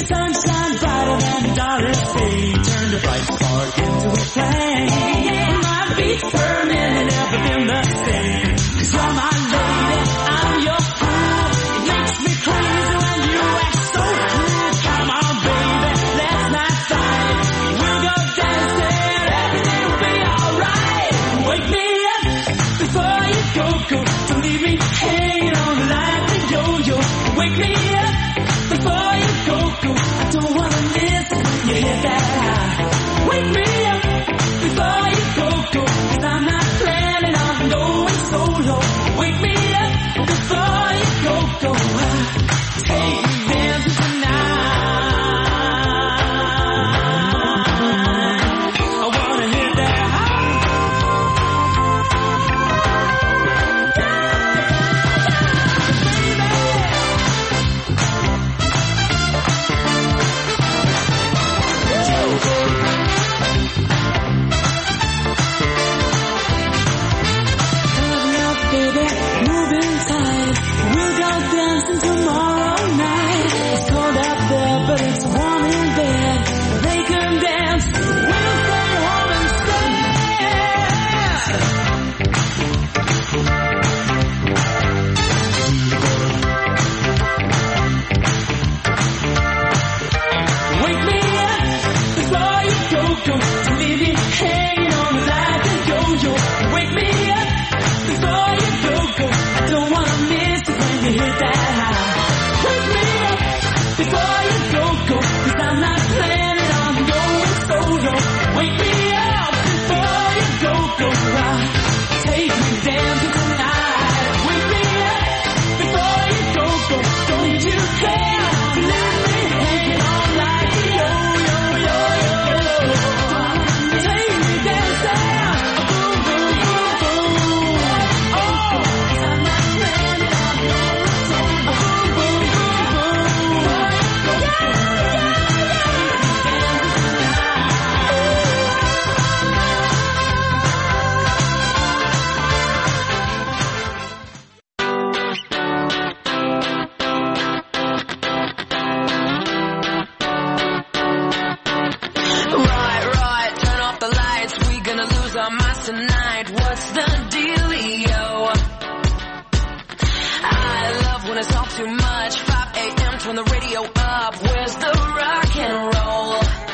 sunshine brighter than the darkest day. Turn the bright spark into a flame. Yeah, my beats burning and never been the same. 'Cause you're my lady, I'm your fool. It makes me crazy when you act so cool. Come on, baby, let's not fight. We'll go dancing, everything will be alright. Wake me up before you go. Don't leave me hanging on like a yo-yo. Wake me up before you go. I don't wanna miss it when you hit that high. Wake me up before you go. 'Cause I'm not planning on going solo. Wake me up before you go. Take me dancing tonight. I wanna hit that high. Baby, move inside. We'll go dancing tomorrow night. It's cold out there, but it's warm in bed. They can dance. We'll stay home and stay. Wake me up before you go. Don't leave me hanging on like a yo-yo. Wake me up before you go. I don't wanna miss it when you hit that high. Wake me up before you go. 'Cause I'm not planning on going solo. Wake me up before you go. Take me dancing tonight. Wake me up before you go. Don't you care to let me hang on like a yo-yo. Take me dancing. Boom, boom, boom, boom. Oh, 'cause I'm not planning on going solo. Boom, boom, boom, boom. Right, turn off the lights. We gonna lose our minds tonight. What's the dealio? I love when it's all too much. 5 a.m. turn the radio up. Where's the rock and roll?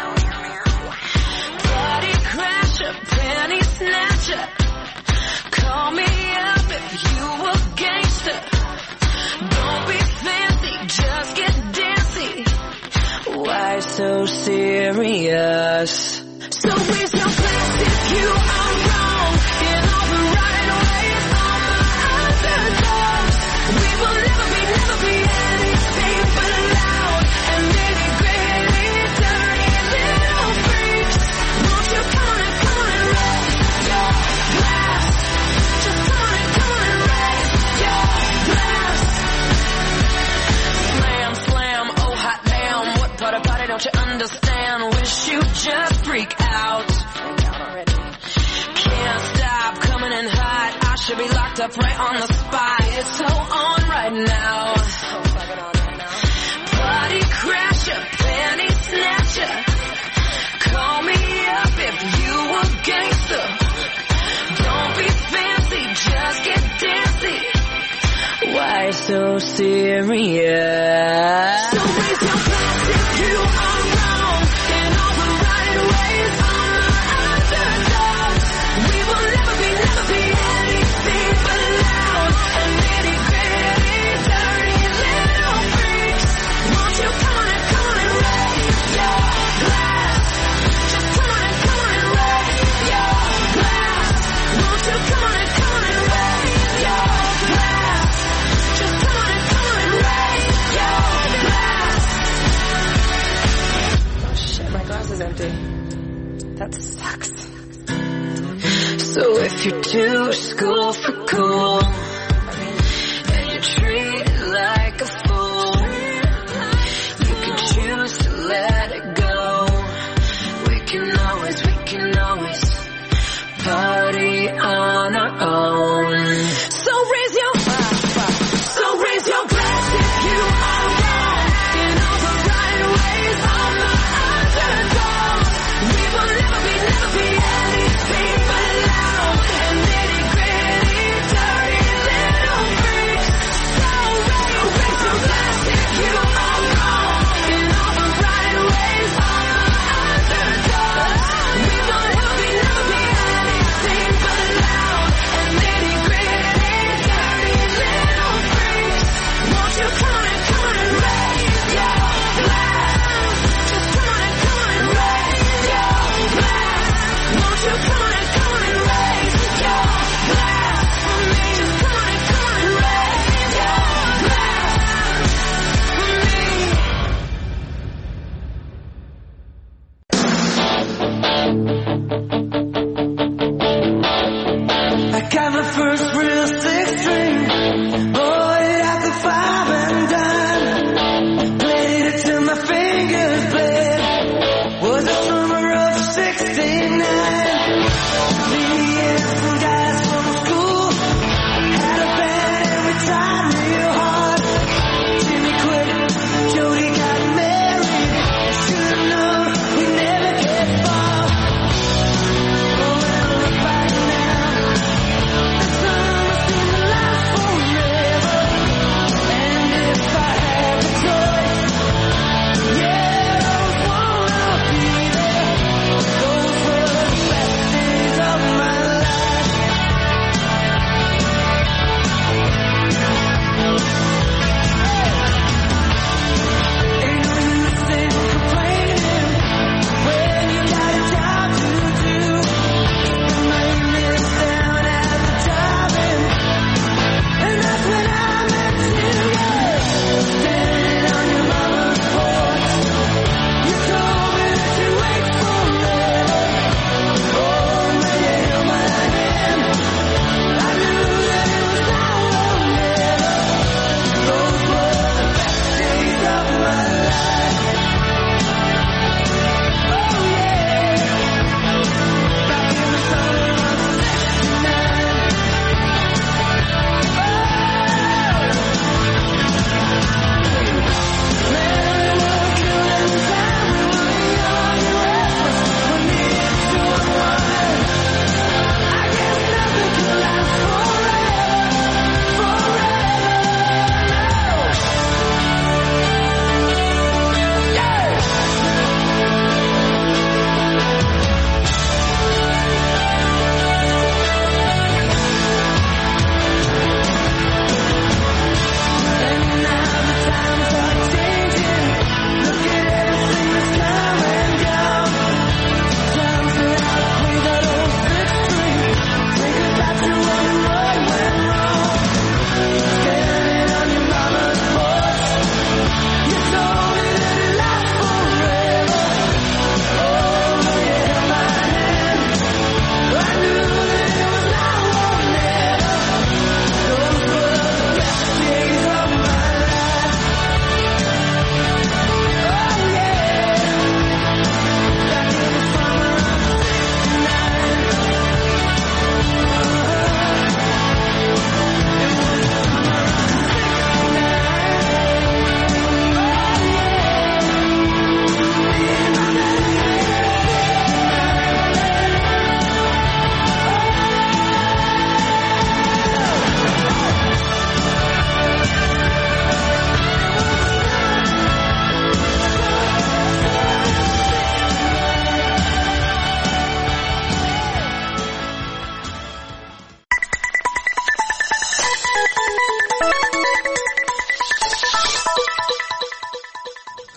Party crasher, penny snatcher. Call me up if you a gangster. Don't be fancy, just get dancy. Why so serious? So raise your glass if you are wrong. In all the right ways, all the underdogs. We will never be anything but loud and maybe greatly dirty little freaks. Won't you come on and raise your glass? Just come on and raise your glass. Slam, slam, oh hot damn. What part about it don't you understand? Wish you just freak out. Can't stop coming in hot. I should be locked up right on the spot. It's so on right now. Party crasher, penny snatcher. Call me up if you a gangster. Don't be fancy, just get dancy. Why so serious? So raise your glass if you are wrong. In all the right ways, all the underdogs. We will never be anything but loud and nitty gritty, dirty little freaks. Won't you come on and raise your glass? Just come on and raise your glass. Won't you come on and raise your glass? Just come on and raise your glass. Oh shit, my glass is empty. That sucks. So if you're too school for cool and you treat it like a fool, you can choose to let it go. We can always party on our own. So raise your glass if you are wrong. In all the right ways,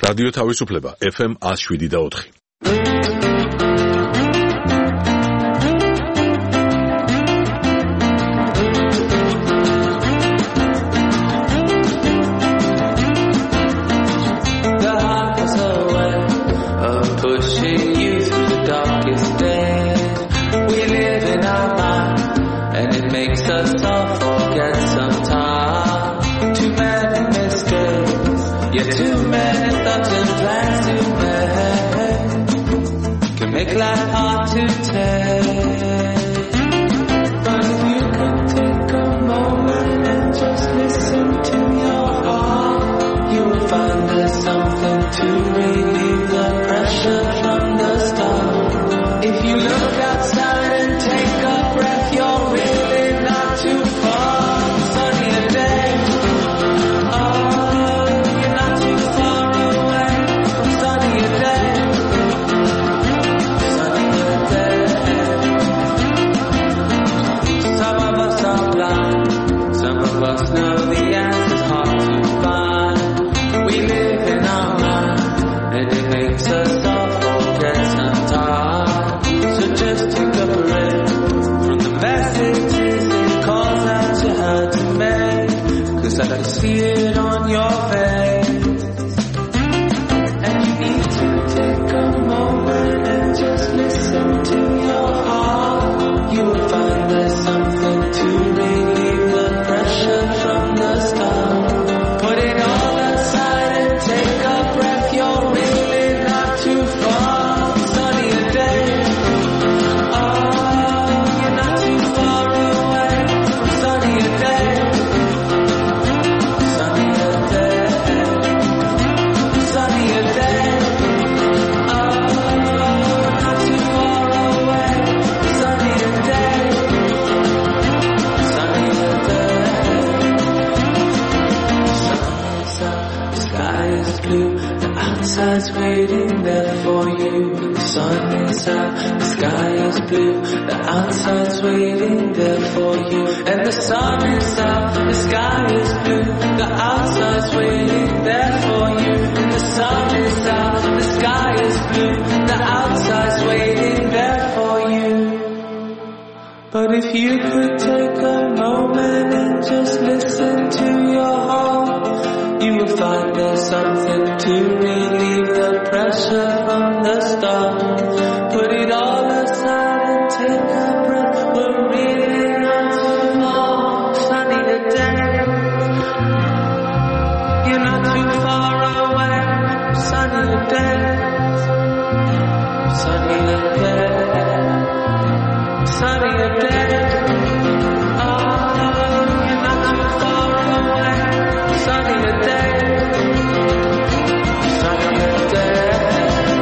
რადიო თავისუფლება FM 107.4. Make life hard to take. But if you could take a moment and just listen to your heart, you will find there's something to relieve the pressure from the start. If you look outside and take a breath, you're really not too far. Sunnier day. Oh, you're not too far away. Sunnier day. Some of us know the answer's hard to find. We live in our mind, and it makes us all forget sometimes. So just take a breath from the messages it calls out to her to make. 'Cause I can see it on your face. And you need to take a moment and just listen to your heart. You will find there's something to relieve the pressure from the start. Put it all aside and take a breath. You're really not too far. Sunnier day. Oh, you're not too far away. Sunnier day. Sunnier day. Sunnier day. Oh, not too far away. Sunnier day. Sunnier day. The sky is blue, the outside's waiting there for you. The sun is out, the sky is blue, the outside's waiting there for you. And the sun is out, the sky is blue, the outside's waiting there for you. The sun is out, the sky is blue, the outside's waiting there for you. But if you could take a moment and just listen to your heart, you will find there's something to relieve the pressure from the start. Put it all aside and take a breath. We're really not too far. Sunnier day. You're not too far away. Sunnier day. Sunnier day. Sunnier day. Oh, you're not too far away. Sunnier day. Sunnier day.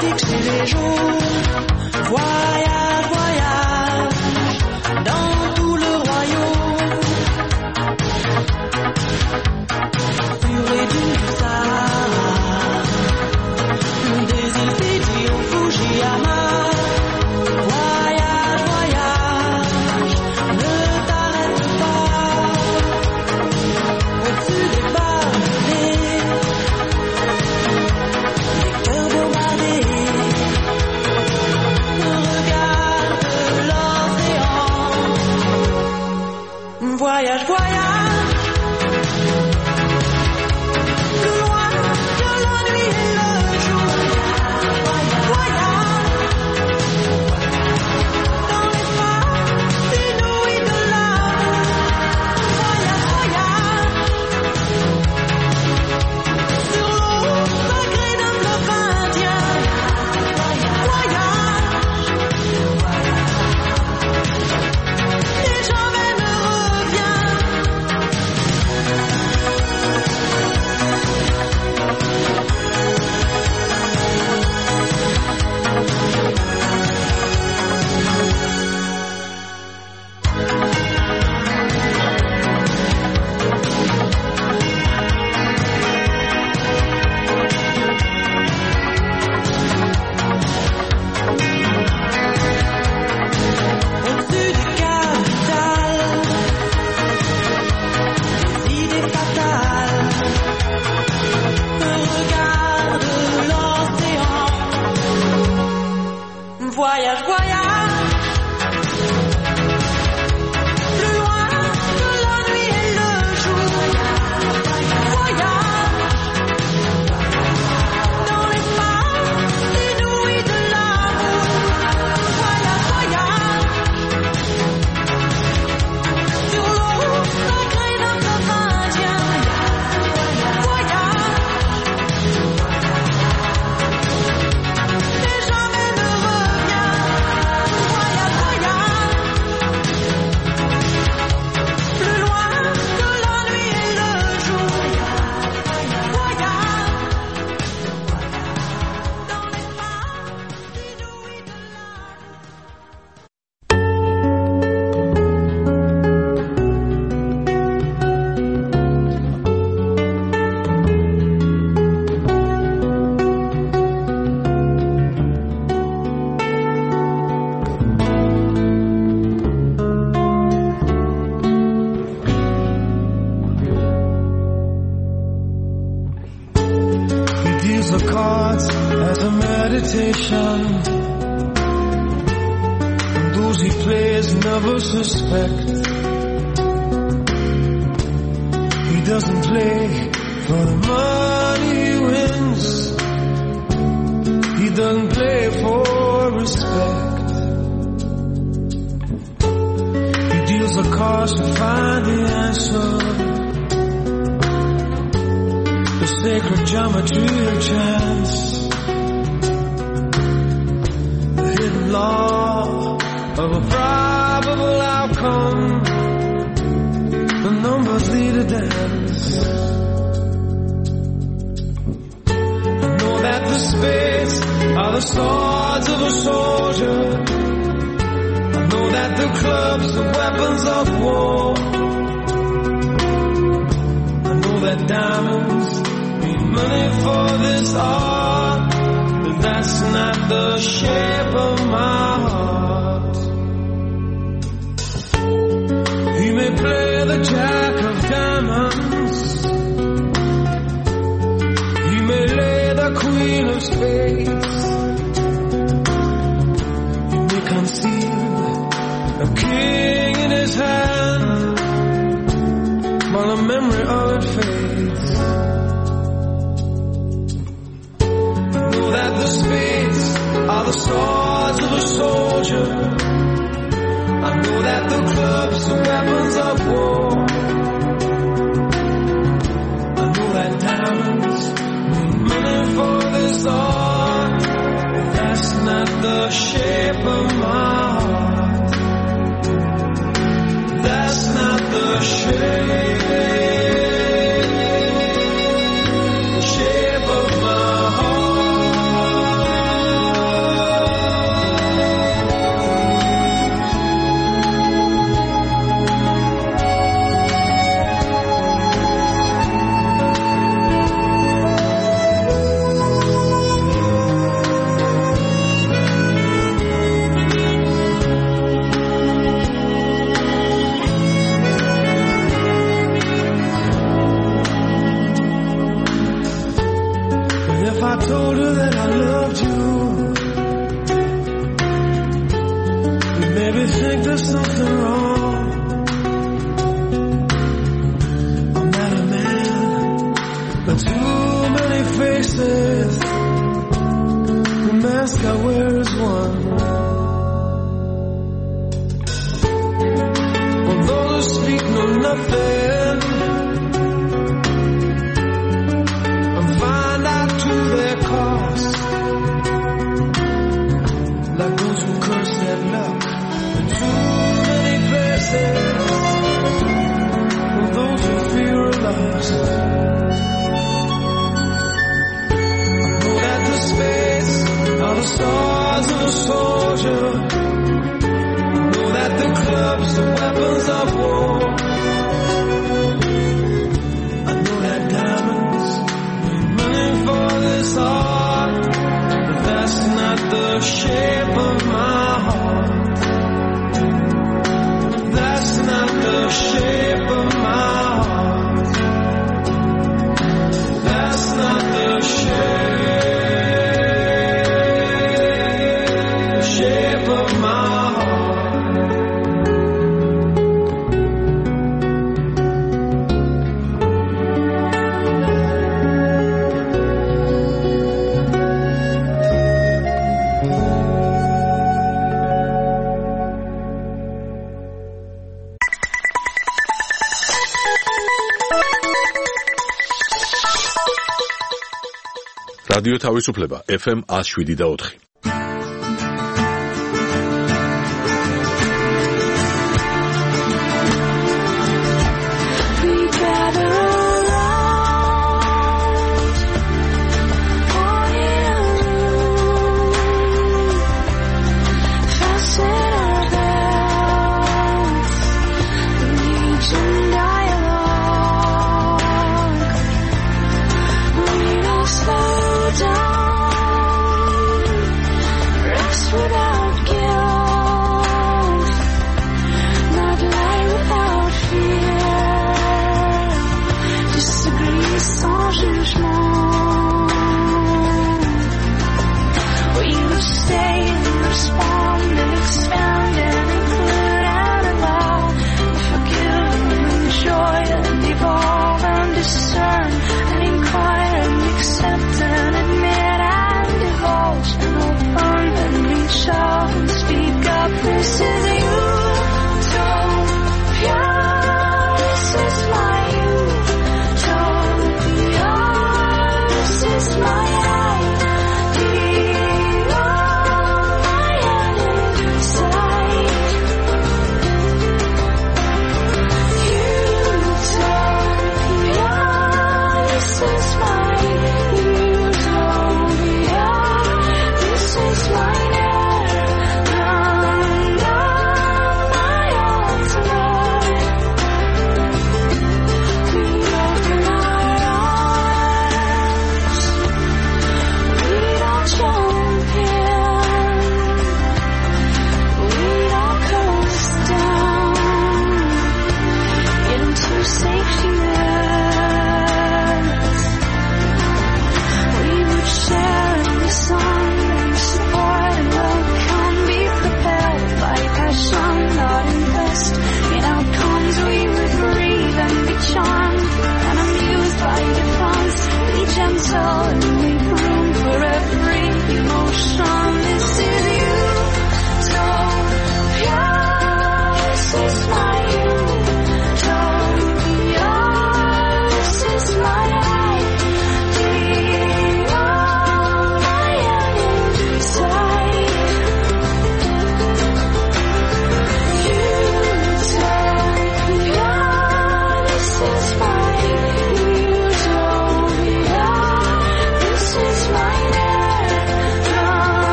fixer les jours. Voyage, voyage, dans tout le royaume. Purée du Sahara, des îles Fidji au Fujiyama. Voyage, voyage, ne t'arrête pas. Au-dessus des barbelés, des cœurs bombardés. Regarde l'océan. Voyage, voyage, plus loin que la nuit et le jour. Voyage, dans l'espace inouï de l'amour. Voyage, voyage, sur l'eau sacrée d'un fleuve indien. Voyage, et jamais ne reviens. Au-dessus des capitales, des idées fatales. Regarde l'océan. Voyage, voyage, plus loin que la nuit et le jour. Voyage, dans l'espace inouï de l'amour. Voyage, voyage, sur l'eau sacrée d'un fleuve indien. Voyage, et jamais ne reviens. Voyage, voyage, plus loin que la nuit et le jour. Voyage, dans l'espace inouï de l'amour. He deals the cards as a meditation, and those he plays never suspect. He doesn't play for the money he wins. He doesn't play for respect. He deals the cards to find the answer. The sacred geometry of chance, the hidden law of a probable outcome. The numbers lead a dance. I know that the spades are the swords of a soldier. I know that the clubs are weapons of war. I know that diamonds mean money for this art, but that's not the shape of my heart. He may play the jack of diamonds, he may lay the queen of spades, he may conceal a king in his hand while the memory of it fades. That the spades are the swords of a soldier. I know that the clubs are weapons of war. I know that diamonds mean money for this art, but that's not the shape of my heart. That's not the shape of my heart. there's something wrong. I'm not a man, but too many faces. The mask I wear is one. For those who speak know nothing and find out to their cost. Like those who curse their luck in too many places. For those who fear a loss. I know that the space are the stars of a soldier. I know that the clubs are weapons of war. I know that diamonds mean money for this art, but that's not the shape of my heart. That's not the shape of my heart. That's not the shape of my heart. რადიო თავისუფლება FM 107.4. Slow down.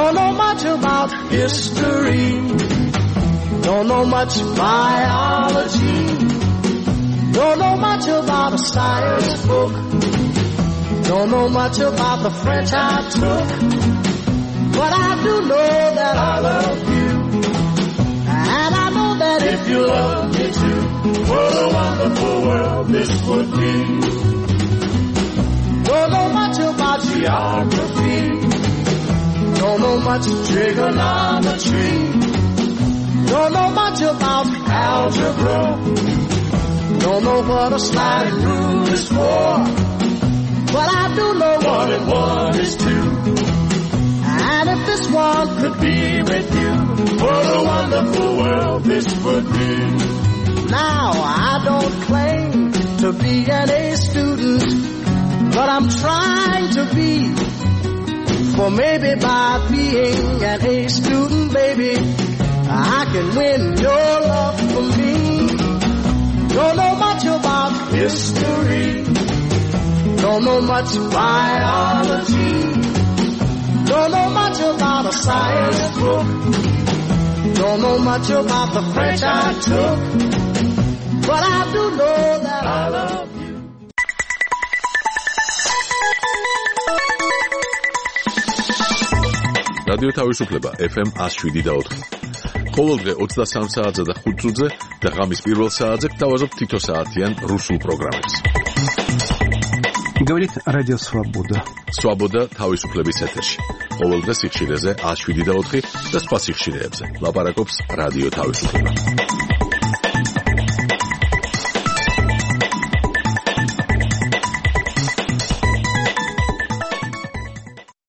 Don't know much about history. Don't know much biology. Don't know much about a science book. Don't know much about the French I took. But I do know that I love you. And I know that if you love me too, what a wonderful world this would be. Don't know much about geography. Don't know much trigonometry. Don't know much about algebra. Don't know what a sliding rule is for. But I do know 1 and 1 is 2. And if this one could be with you, what a wonderful world this would be. Now I don't claim to be an A student, but I'm trying to be. For maybe by being an A student, baby, I can win your love for me. Don't know much about history. Don't know much biology. Don't know much about a science book. Don't know much about the French I took. But I do know that I love you. რადიო თავისუფლება FM 107.4. ყოველდღე 23 საათზე და 5 წუთზე და ღამის პირველ საათზე გთავაზობთ თითო საათიან რუსულ პროგრამებს. Говорит Радио Свобода. Свобода თავისუფლების ეთერში. ყოველდღე სიხშირეზე 107.4 და სხვა სიხშირეებზე. ლაპარაკობს რადიო თავისუფლება.